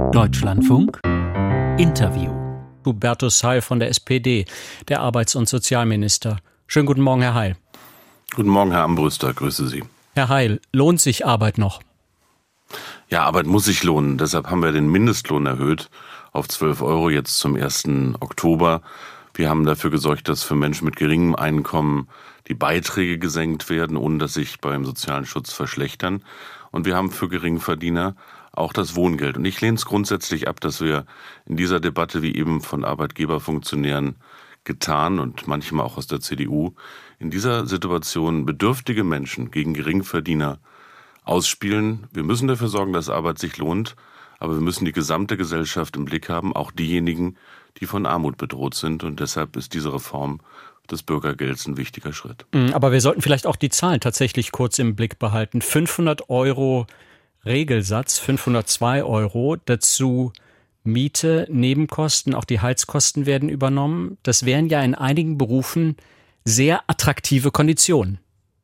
Deutschlandfunk Interview. Hubertus Heil von der SPD, der Arbeits- und Sozialminister. Schönen guten Morgen, Herr Heil. Guten Morgen, Herr Armbruster, grüße Sie. Herr Heil, lohnt sich Arbeit noch? Ja, Arbeit muss sich lohnen. Deshalb haben wir den Mindestlohn erhöht auf 12 € jetzt zum 1. Oktober. Wir haben dafür gesorgt, dass für Menschen mit geringem Einkommen die Beiträge gesenkt werden, ohne dass sich beim sozialen Schutz verschlechtern. Und wir haben für Geringverdiener auch das Wohngeld. Und ich lehne es grundsätzlich ab, dass wir in dieser Debatte, wie eben von Arbeitgeberfunktionären getan und manchmal auch aus der CDU, in dieser Situation bedürftige Menschen gegen Geringverdiener ausspielen. Wir müssen dafür sorgen, dass Arbeit sich lohnt, aber wir müssen die gesamte Gesellschaft im Blick haben, auch diejenigen, die von Armut bedroht sind. Und deshalb ist diese Reform des Bürgergelds ein wichtiger Schritt. Aber wir sollten vielleicht auch die Zahlen tatsächlich kurz im Blick behalten. 500 € Regelsatz, 502 €, dazu Miete, Nebenkosten, auch die Heizkosten werden übernommen. Das wären ja in einigen Berufen sehr attraktive Konditionen.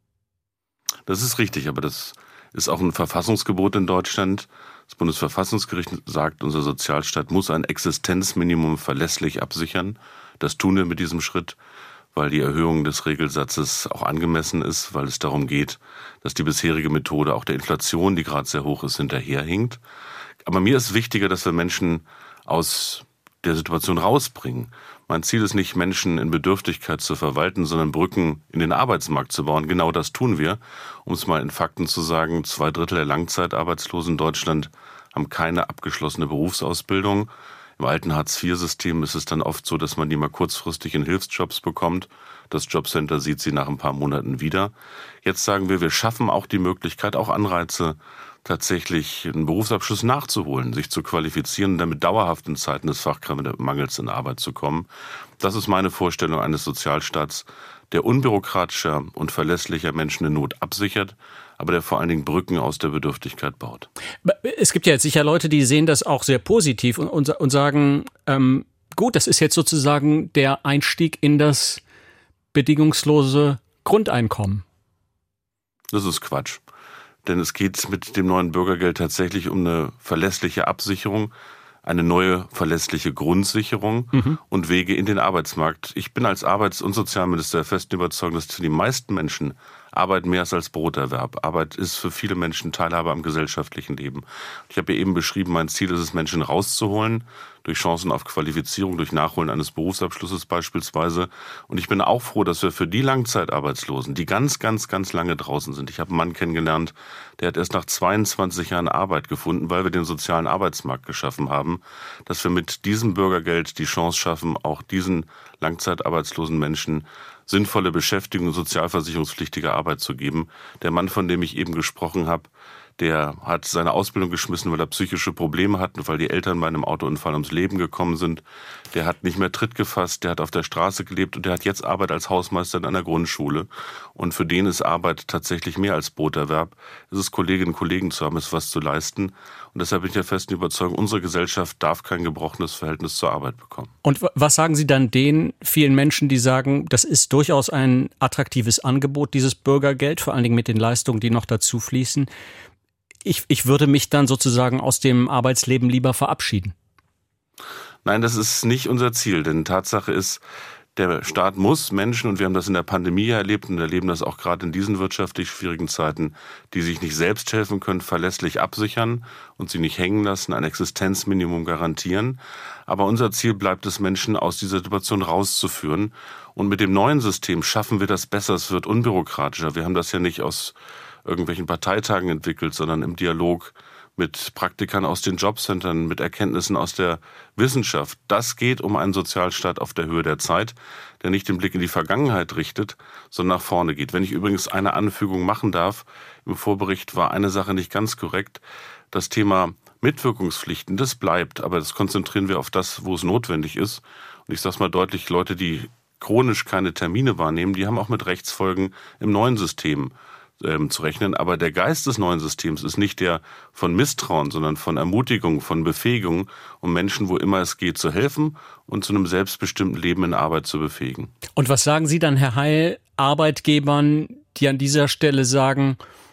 Das ist richtig, aber das ist auch ein Verfassungsgebot in Deutschland. Das Bundesverfassungsgericht sagt, unser Sozialstaat muss ein Existenzminimum verlässlich absichern. Das tun wir mit diesem Schritt, weil die Erhöhung des Regelsatzes auch angemessen ist, weil es darum geht, dass die bisherige Methode auch der Inflation, die gerade sehr hoch ist, hinterherhinkt. Aber mir ist wichtiger, dass wir Menschen aus der Situation rausbringen. Mein Ziel ist nicht, Menschen in Bedürftigkeit zu verwalten, sondern Brücken in den Arbeitsmarkt zu bauen. Genau das tun wir. Um es mal in Fakten zu sagen, 2/3 der Langzeitarbeitslosen in Deutschland haben keine abgeschlossene Berufsausbildung. Im alten Hartz-IV-System ist es dann oft so, dass man die mal kurzfristig in Hilfsjobs bekommt. Das Jobcenter sieht sie nach ein paar Monaten wieder. Jetzt sagen wir schaffen auch die Möglichkeit, auch Anreize, tatsächlich einen Berufsabschluss nachzuholen, sich zu qualifizieren und damit dauerhaft in Zeiten des Fachkräftemangels in Arbeit zu kommen. Das ist meine Vorstellung eines Sozialstaats, der unbürokratischer und verlässlicher Menschen in Not absichert, aber der vor allen Dingen Brücken aus der Bedürftigkeit baut. Es gibt ja jetzt sicher Leute, die sehen das auch sehr positiv und sagen, gut, das ist jetzt sozusagen der Einstieg in das bedingungslose Grundeinkommen. Das ist Quatsch. Denn es geht mit dem neuen Bürgergeld tatsächlich um eine verlässliche Absicherung, eine neue verlässliche Grundsicherung und Wege in den Arbeitsmarkt. Ich bin als Arbeits- und Sozialminister der festen Überzeugung, dass für die meisten Menschen Arbeit mehr ist als Broterwerb. Arbeit ist für viele Menschen Teilhabe am gesellschaftlichen Leben. Ich habe ja eben beschrieben, mein Ziel ist es, Menschen rauszuholen, durch Chancen auf Qualifizierung, durch Nachholen eines Berufsabschlusses beispielsweise. Und ich bin auch froh, dass wir für die Langzeitarbeitslosen, die ganz, ganz, ganz lange draußen sind. Ich habe einen Mann kennengelernt, der hat erst nach 22 Jahren Arbeit gefunden, weil wir den sozialen Arbeitsmarkt geschaffen haben, dass wir mit diesem Bürgergeld die Chance schaffen, auch diesen langzeitarbeitslosen Menschen sinnvolle Beschäftigung und sozialversicherungspflichtige Arbeit zu geben. Der Mann, von dem ich eben gesprochen habe, der hat seine Ausbildung geschmissen, weil er psychische Probleme hat und weil die Eltern bei einem Autounfall ums Leben gekommen sind. Der hat nicht mehr Tritt gefasst, der hat auf der Straße gelebt und der hat jetzt Arbeit als Hausmeister in einer Grundschule. Und für den ist Arbeit tatsächlich mehr als Broterwerb. Es ist Kolleginnen und Kollegen zu haben, ist was zu leisten. Und deshalb bin ich der festen Überzeugung, unsere Gesellschaft darf kein gebrochenes Verhältnis zur Arbeit bekommen. Und was sagen Sie dann den vielen Menschen, die sagen, das ist durchaus ein attraktives Angebot, dieses Bürgergeld, vor allen Dingen mit den Leistungen, die noch dazu fließen? Ich würde mich dann sozusagen aus dem Arbeitsleben lieber verabschieden. Nein, das ist nicht unser Ziel, denn Tatsache ist, der Staat muss Menschen, und wir haben das in der Pandemie erlebt und erleben das auch gerade in diesen wirtschaftlich schwierigen Zeiten, die sich nicht selbst helfen können, verlässlich absichern und sie nicht hängen lassen, ein Existenzminimum garantieren. Aber unser Ziel bleibt es, Menschen aus dieser Situation rauszuführen. Und mit dem neuen System schaffen wir das besser, es wird unbürokratischer. Wir haben das ja nicht aus irgendwelchen Parteitagen entwickelt, sondern im Dialog mit Praktikern aus den Jobcentern, mit Erkenntnissen aus der Wissenschaft. Das geht um einen Sozialstaat auf der Höhe der Zeit, der nicht den Blick in die Vergangenheit richtet, sondern nach vorne geht. Wenn ich übrigens eine Anfügung machen darf, im Vorbericht war eine Sache nicht ganz korrekt. Das Thema Mitwirkungspflichten, das bleibt, aber das konzentrieren wir auf das, wo es notwendig ist. Und ich sage es mal deutlich, Leute, die chronisch keine Termine wahrnehmen, die haben auch mit Rechtsfolgen im neuen System zu rechnen. Aber der Geist des neuen Systems ist nicht der von Misstrauen, sondern von Ermutigung, von Befähigung, um Menschen, wo immer es geht, zu helfen und zu einem selbstbestimmten Leben in Arbeit zu befähigen. Und was sagen Sie dann, Herr Heil, Arbeitgebern, die an dieser Stelle sagen,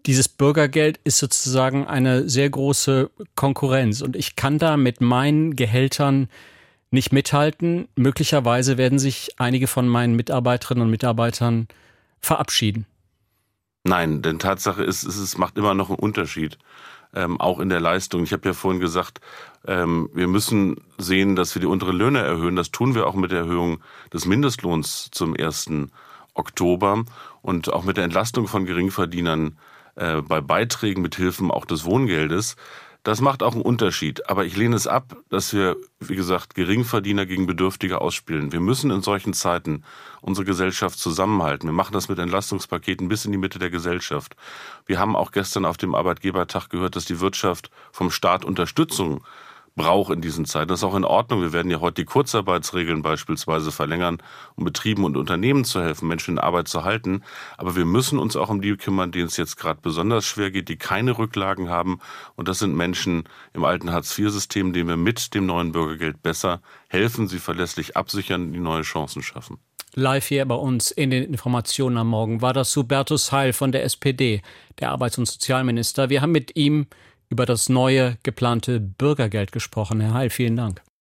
Dieses Bürgergeld ist sozusagen eine sehr große Konkurrenz und ich kann da mit meinen Gehältern nicht mithalten. Möglicherweise werden sich einige von meinen Mitarbeiterinnen und Mitarbeitern verabschieden. Nein, denn Tatsache ist, es macht immer noch einen Unterschied, auch in der Leistung. Ich habe ja vorhin gesagt, wir müssen sehen, dass wir die unteren Löhne erhöhen. Das tun wir auch mit der Erhöhung des Mindestlohns zum 1. Oktober und auch mit der Entlastung von Geringverdienern bei Beiträgen mit Hilfen auch des Wohngeldes. Das macht auch einen Unterschied. Aber ich lehne es ab, dass wir, wie gesagt, Geringverdiener gegen Bedürftige ausspielen. Wir müssen in solchen Zeiten unsere Gesellschaft zusammenhalten. Wir machen das mit Entlastungspaketen bis in die Mitte der Gesellschaft. Wir haben auch gestern auf dem Arbeitgebertag gehört, dass die Wirtschaft vom Staat Unterstützung braucht in diesen Zeiten. Das ist auch in Ordnung. Wir werden ja heute die Kurzarbeitsregeln beispielsweise verlängern, um Betrieben und Unternehmen zu helfen, Menschen in Arbeit zu halten. Aber wir müssen uns auch um die kümmern, denen es jetzt gerade besonders schwer geht, die keine Rücklagen haben. Und das sind Menschen im alten Hartz-IV-System, denen wir mit dem neuen Bürgergeld besser helfen, sie verlässlich absichern, die neue Chancen schaffen. Live hier bei uns in den Informationen am Morgen war das Hubertus Heil von der SPD, der Arbeits- und Sozialminister. Wir haben mit ihm über das neue geplante Bürgergeld gesprochen. Herr Heil, vielen Dank.